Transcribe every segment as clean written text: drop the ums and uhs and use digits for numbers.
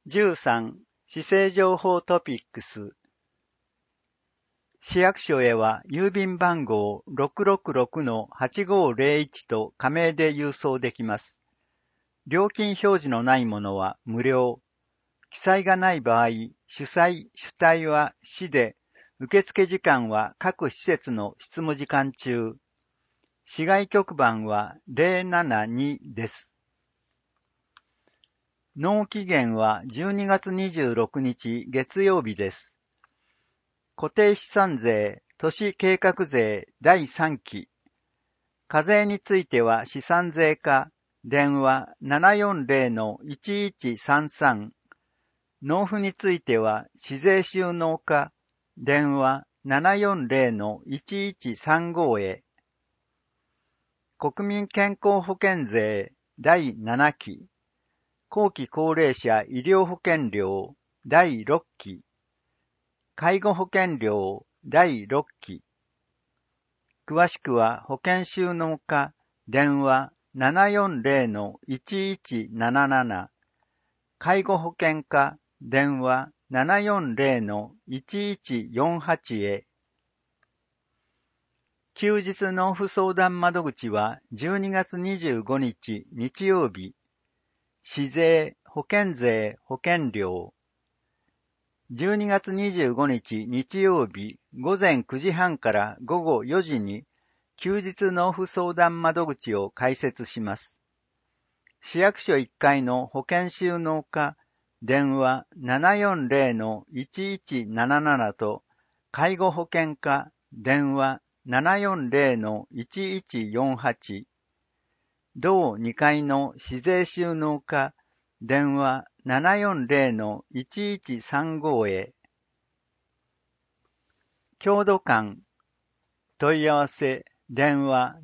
13、市政情報トピックス。市役所へは郵便番号 666-8501 と仮名で郵送できます。料金表示のないものは無料。記載がない場合、主催・主体は市で、受付時間は各施設の執務時間中。市外局番は072です。納期限は12月26日月曜日です。固定資産税、都市計画税第3期。課税については資産税課、電話740-1133。納付については市税収納課、電話740-1135へ。国民健康保険税第7期。後期高齢者医療保険料第6期。介護保険料第6期。詳しくは保険収納課、電話740-1177。介護保険課、電話740-1148へ。休日納付相談窓口は12月25日日曜日。市税、保険税、保険料。12月25日日曜日午前9時半から午後4時に休日納付相談窓口を開設します。市役所1階の保険収納課、電話740-1177と介護保険課、電話740-1148。同2階の市税収納課、電話740-1135へ。郷土館、問い合わせ、電話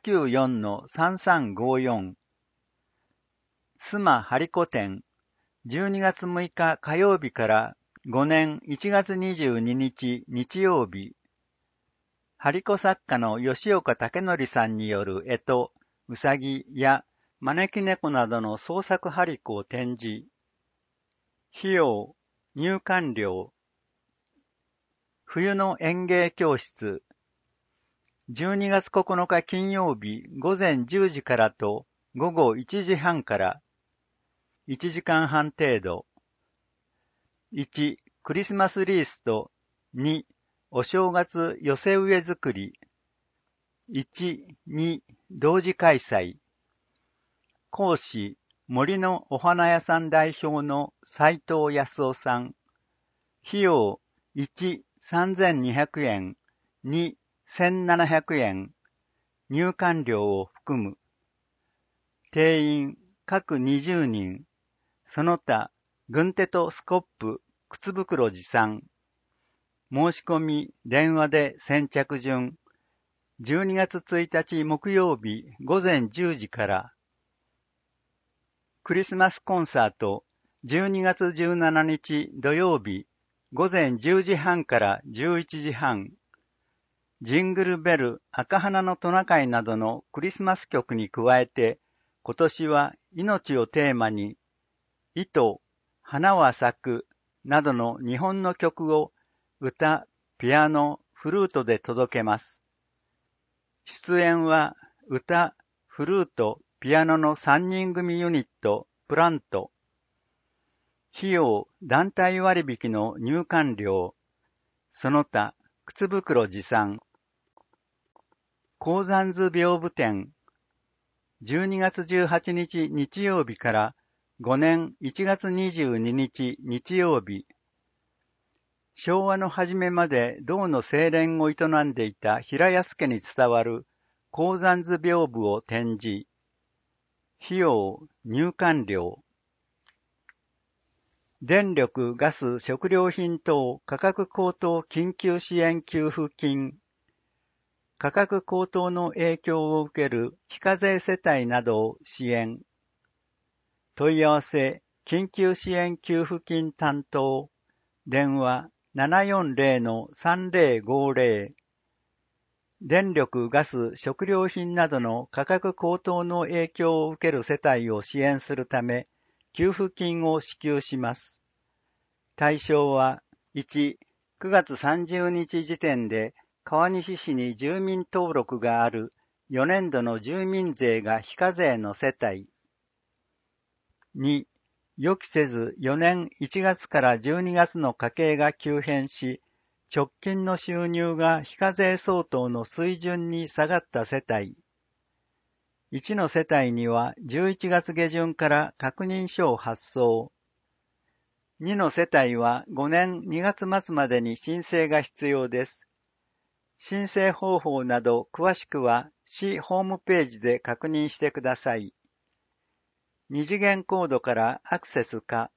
794-3354。須磨張子店、12月6日火曜日から5年1月22日日曜日。張子作家の吉岡武則さんによる干支、うさぎや招き猫などの創作張子を展示。費用、入館料。冬の園芸教室。12月9日金曜日午前10時からと午後1時半から1時間半程度。1、クリスマスリースと2、お正月寄せ植え作り。1、2、同時開催。講師、森のお花屋さん代表の斉藤康夫さん。費用、1、3200円、2、1700円。入館料を含む。定員、各20人。その他、軍手とスコップ、靴袋持参。申し込み、電話で先着順。12月1日木曜日午前10時から。クリスマスコンサート、12月17日土曜日午前10時半から11時半。ジングルベル、赤花のトナカイなどのクリスマス曲に加えて、今年は命をテーマに、糸、花は咲くなどの日本の曲を歌、ピアノ、フルートで届けます。出演は歌、フルート、ピアノの3人組ユニット、プラント。費用、団体割引の入館料。その他、靴袋持参。高山図屏風展。12月18日日曜日から5年1月22日日曜日。昭和の初めまで銅の精錬を営んでいた平安家に伝わる高山図屏風を展示。費用、入館料。電力・ガス・食料品等価格高騰緊急支援給付金。価格高騰の影響を受ける非課税世帯などを支援。問い合わせ、緊急支援給付金担当。電話740-3050。電力・ガス・食料品などの価格高騰の影響を受ける世帯を支援するため、 給付金を支給します。対象は、1、9月30日時点で川西市に住民登録がある4年度の住民税が非課税の世帯。2、予期せず4年1月から12月の家計が急変し、直近の収入が非課税相当の水準に下がった世帯。1の世帯には11月下旬から確認書を発送。2の世帯は5年2月末までに申請が必要です。申請方法など詳しくは市ホームページで確認してください。二次元コードからアクセスか、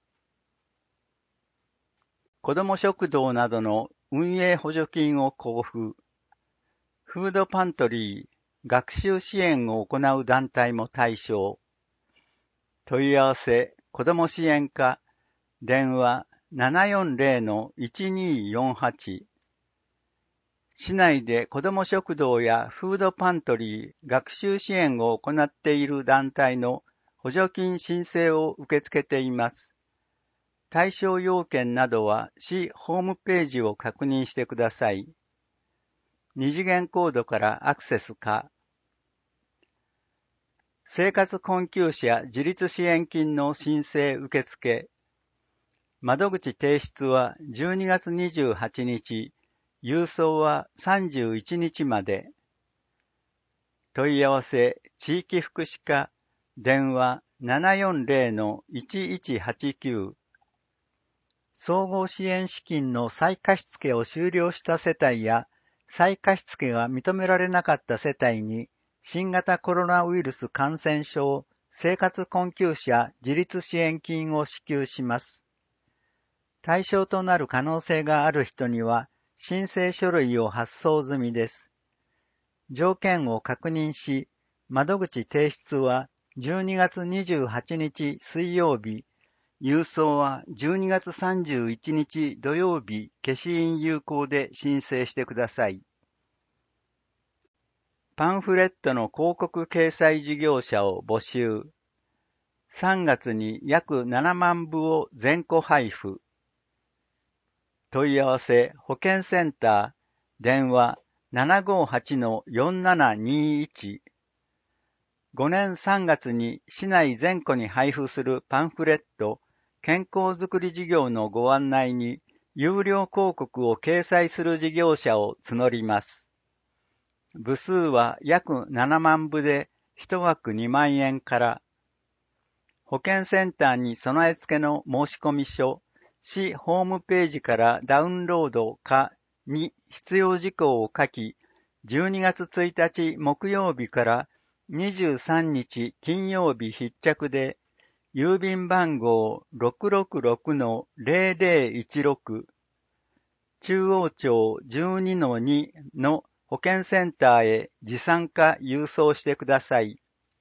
子ども食堂などの運営補助金を交付、フードパントリー、学習支援を行う団体も対象。問い合わせ、子ども支援課、電話 740-1248。市内で子ども食堂やフードパントリー、学習支援を行っている団体の補助金申請を受け付けています。対象要件などは市ホームページを確認してください。二次元コードからアクセスか、生活困窮者自立支援金の申請受付。窓口提出は12月28日、郵送は31日まで。問い合わせ、地域福祉課、電話 740-1189。総合支援資金の再貸付を終了した世帯や、再貸付が認められなかった世帯に、新型コロナウイルス感染症生活困窮者自立支援金を支給します。対象となる可能性がある人には、申請書類を発送済みです。条件を確認し、窓口提出は12月28日水曜日、郵送は12月31日土曜日消印有効で申請してください。パンフレットの広告掲載事業者を募集。3月に約7万部を全戸配布。問い合わせ保健センター、電話 758-4721。5年3月に市内全戸に配布するパンフレット、健康づくり事業のご案内に有料広告を掲載する事業者を募ります。部数は約7万部で1枠2万円から。保健センターに備え付けの申込書、市ホームページからダウンロードかに必要事項を書き、12月1日木曜日から23日金曜日必着で、郵便番号 666-0016 中央町 12-2 の保健センターへ持参か郵送してください。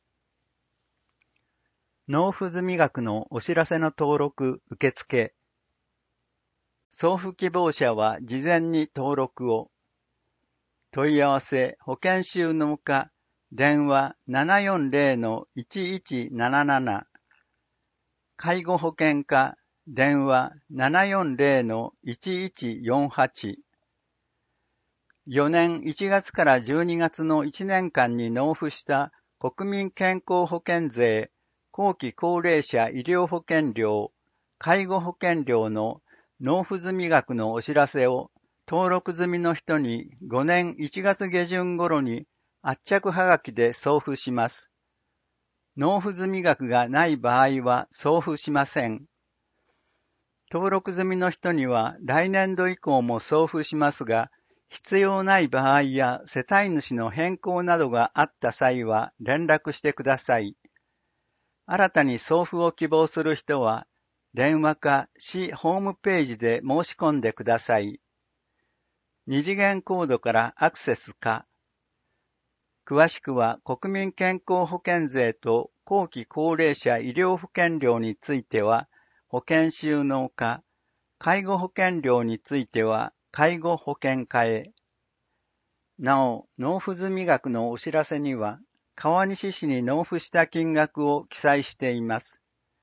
納付済額のお知らせの登録受付。送付希望者は事前に登録を。問い合わせ保健収納課、電話 740-1177。介護保険課、電話 740-1148。4年1月から12月の1年間に納付した国民健康保険税、後期高齢者医療保険料、介護保険料の納付済額のお知らせを登録済みの人に5年1月下旬頃に圧着はがきで送付します。納付済額がない場合は送付しません。登録済みの人には来年度以降も送付しますが、必要ない場合や世帯主の変更などがあった際は連絡してください。新たに送付を希望する人は、電話か市ホームページで申し込んでください。二次元コードからアクセスか。詳しくは国民健康保険税と後期高齢者医療保険料については保険収納課、介護保険料については介護保険課へ。なお、納付済額のお知らせには、川西市に納付した金額を記載しています。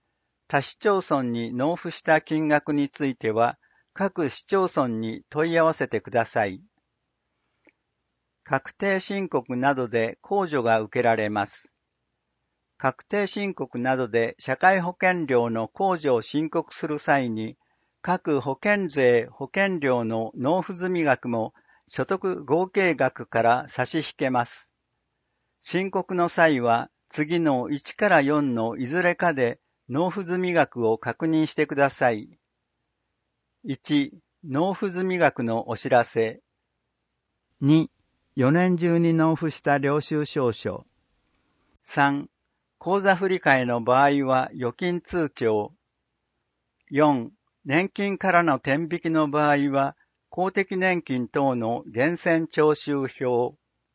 他市町村に納付した金額については、各市町村に問い合わせてください。確定申告などで控除が受けられます。確定申告などで社会保険料の控除を申告する際に、各保険税・保険料の納付済額も所得合計額から差し引けます。申告の際は、次の1から4のいずれかで納付済額を確認してください。1、納付済額のお知らせ。2、4年中に納付した領収証書。3、口座振替の場合は預金通帳。4、年金からの天引きの場合は公的年金等の源泉徴収票。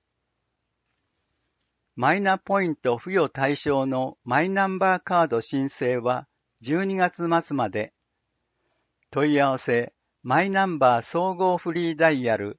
マイナポイント付与対象のマイナンバーカード申請は12月末まで。問い合わせ、マイナンバー総合フリーダイヤル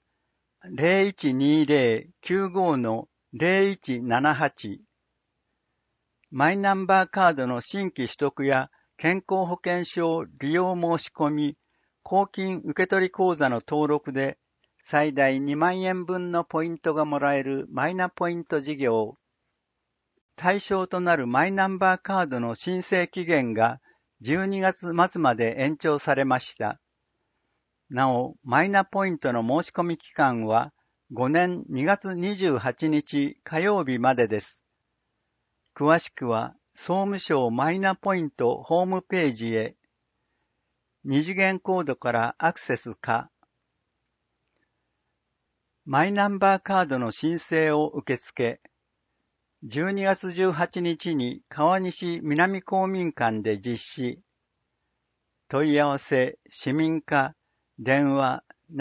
0120-95-0178。マイナンバーカードの新規取得や健康保険証利用申し込み、公金受取口座の登録で最大2万円分のポイントがもらえるマイナポイント事業。対象となるマイナンバーカードの申請期限が12月末まで延長されました。なお、マイナポイントの申し込み期間は5年2月28日火曜日までです。詳しくは、総務省マイナポイントホームページへ、二次元コードからアクセスか、マイナンバーカードの申請を受付、12月18日に川西南公民館で実施、問い合わせ、市民課、電話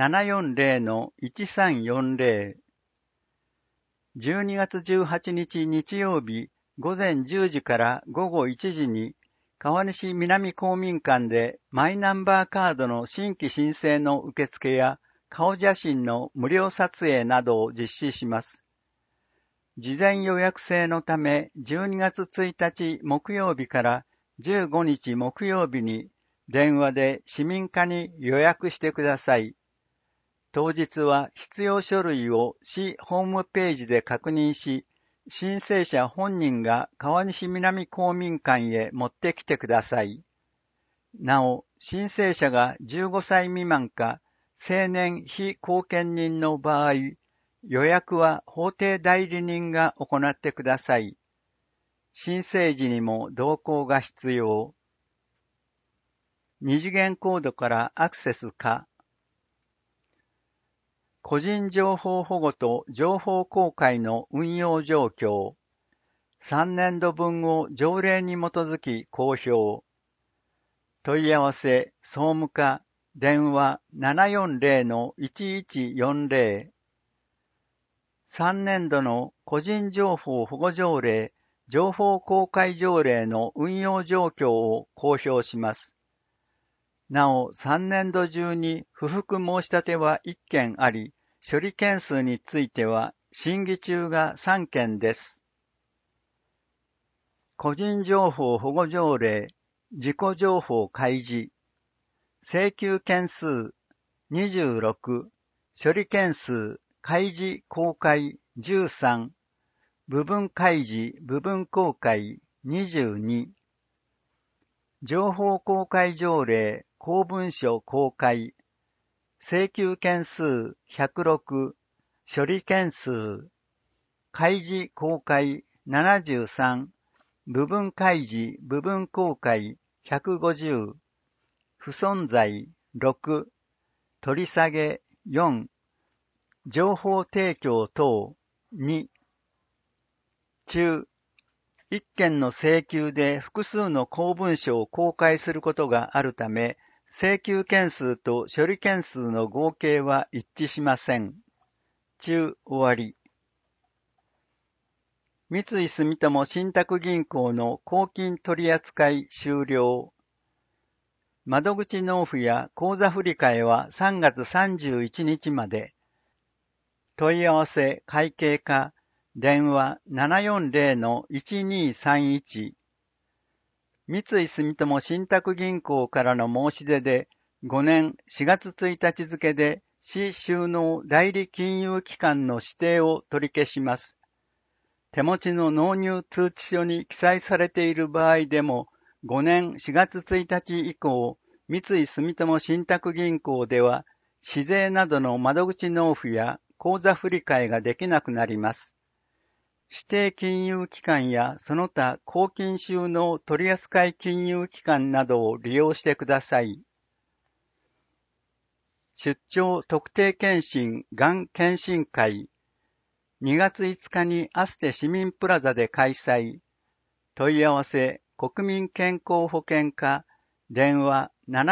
740-1340、12月18日日曜日、午前10時から午後1時に川西南公民館でマイナンバーカードの新規申請の受付や顔写真の無料撮影などを実施します。事前予約制のため12月1日木曜日から15日木曜日に電話で市民課に予約してください。当日は必要書類を市ホームページで確認し、申請者本人が川西南公民館へ持ってきてください。なお、申請者が15歳未満か成年非後見人の場合、予約は法定代理人が行ってください。申請時にも同行が必要。二次元コードからアクセスか。個人情報保護と情報公開の運用状況。3年度分を条例に基づき公表。問い合わせ、総務課、電話 740-1140。3年度の個人情報保護条例、情報公開条例の運用状況を公表します。なお、3年度中に不服申し立ては1件あり、処理件数については審議中が3件です。個人情報保護条例、自己情報開示、請求件数26、処理件数開示公開13、部分開示部分公開22、情報公開条例公文書公開、請求件数106、処理件数、開示公開73、部分開示部分公開150、不存在6、取り下げ4、情報提供等2、中、一件の請求で複数の公文書を公開することがあるため、請求件数と処理件数の合計は一致しません。中終わり。三井住友信託銀行の公金取扱い終了。窓口納付や口座振替は3月31日まで。問い合わせ会計課、電話 740-1231。 三井住友信託銀行からの申し出で5年4月1日付で市収納代理金融機関の指定を取り消します。手持ちの納入通知書に記載されている場合でも5年4月1日以降、三井住友信託銀行では市税などの窓口納付や口座振替ができなくなります。指定金融機関やその他公金収納取扱金融機関などを利用してください。出張特定健診がん検診会2月5日にアステ市民プラザで開催。問い合わせ国民健康保険課電話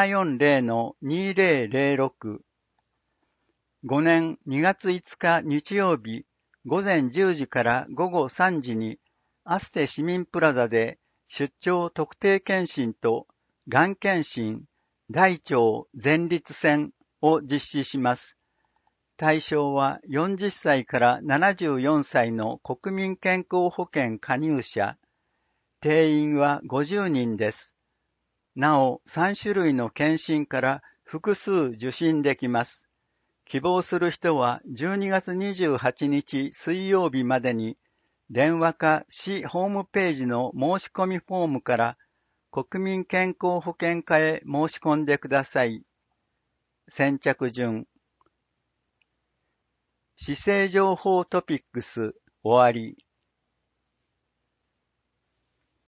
740-2006 5年2月5日日曜日午前10時から午後3時にアステ市民プラザで出張特定健診とがん検診大腸前立腺を実施します。対象は40歳から74歳の国民健康保険加入者。定員は50人です。なお、3種類の検診から複数受診できます。希望する人は12月28日水曜日までに電話か市ホームページの申し込みフォームから国民健康保険課へ申し込んでください。先着順。市政情報トピックス終わり。